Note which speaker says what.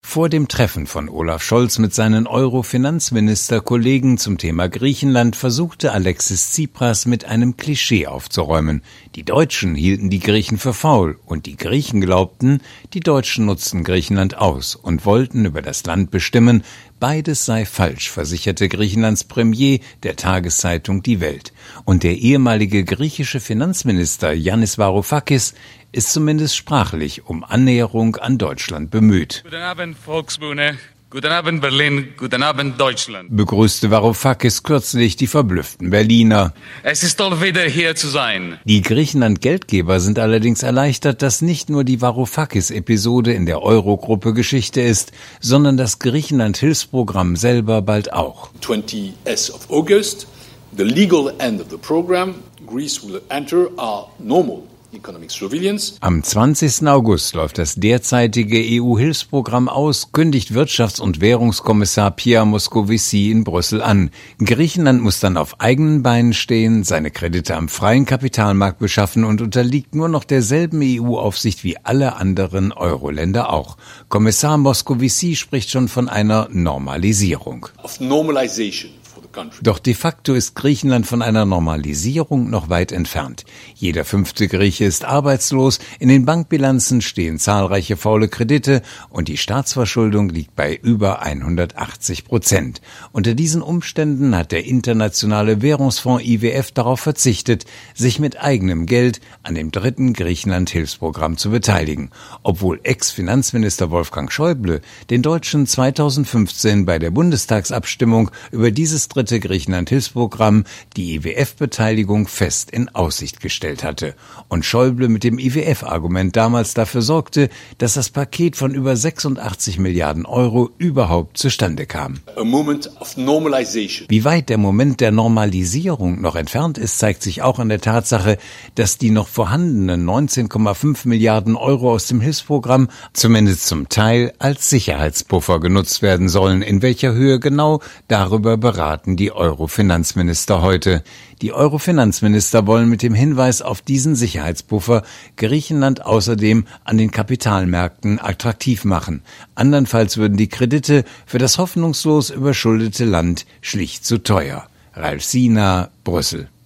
Speaker 1: Vor dem Treffen von Olaf Scholz mit seinen Euro-Finanzministerkollegen zum Thema Griechenland versuchte Alexis Tsipras mit einem Klischee aufzuräumen. Die Deutschen hielten die Griechen für faul und die Griechen glaubten, die Deutschen nutzten Griechenland aus und wollten über das Land bestimmen. Beides sei falsch, versicherte Griechenlands Premier der Tageszeitung Die Welt. Und der ehemalige griechische Finanzminister Yannis Varoufakis ist zumindest sprachlich um Annäherung an Deutschland bemüht.
Speaker 2: Guten Abend, Volksbühne. Guten Abend, Berlin. Guten Abend, Deutschland.
Speaker 1: Begrüßte Varoufakis kürzlich die verblüfften Berliner.
Speaker 2: Es ist toll, wieder hier zu sein.
Speaker 1: Die Griechenland-Geldgeber sind allerdings erleichtert, dass nicht nur die Varoufakis-Episode in der Euro-Gruppe Geschichte ist, sondern das Griechenland-Hilfsprogramm selber bald auch.
Speaker 3: 20th of August, the legal end of the program, Greece will enter our normal economic surveillance.
Speaker 1: Am 20. August läuft das derzeitige EU-Hilfsprogramm aus, kündigt Wirtschafts- und Währungskommissar Pierre Moscovici in Brüssel an. Griechenland muss dann auf eigenen Beinen stehen, seine Kredite am freien Kapitalmarkt beschaffen und unterliegt nur noch derselben EU-Aufsicht wie alle anderen Euro-Länder auch. Kommissar Moscovici spricht schon von einer Normalisierung.
Speaker 3: Of normalization.
Speaker 1: Doch de facto ist Griechenland von einer Normalisierung noch weit entfernt. Jeder 5. Grieche ist arbeitslos, in den Bankbilanzen stehen zahlreiche faule Kredite und die Staatsverschuldung liegt bei über 180%. Unter diesen Umständen hat der Internationale Währungsfonds IWF darauf verzichtet, sich mit eigenem Geld an dem dritten Griechenland-Hilfsprogramm zu beteiligen, obwohl Ex-Finanzminister Wolfgang Schäuble den Deutschen 2015 bei der Bundestagsabstimmung über dieses dritte Griechenland-Hilfsprogramm die IWF-Beteiligung fest in Aussicht gestellt hatte und Schäuble mit dem IWF-Argument damals dafür sorgte, dass das Paket von über 86 Milliarden Euro überhaupt zustande kam.
Speaker 3: A moment of normalization.
Speaker 1: Wie weit der Moment der Normalisierung noch entfernt ist, zeigt sich auch an der Tatsache, dass die noch vorhandenen 19,5 Milliarden Euro aus dem Hilfsprogramm zumindest zum Teil als Sicherheitspuffer genutzt werden sollen. In welcher Höhe genau, darüber beraten die Euro-Finanzminister heute. Die Euro-Finanzminister wollen mit dem Hinweis auf diesen Sicherheitspuffer Griechenland außerdem an den Kapitalmärkten attraktiv machen. Andernfalls würden die Kredite für das hoffnungslos überschuldete Land schlicht zu teuer. Ralf Sina, Brüssel.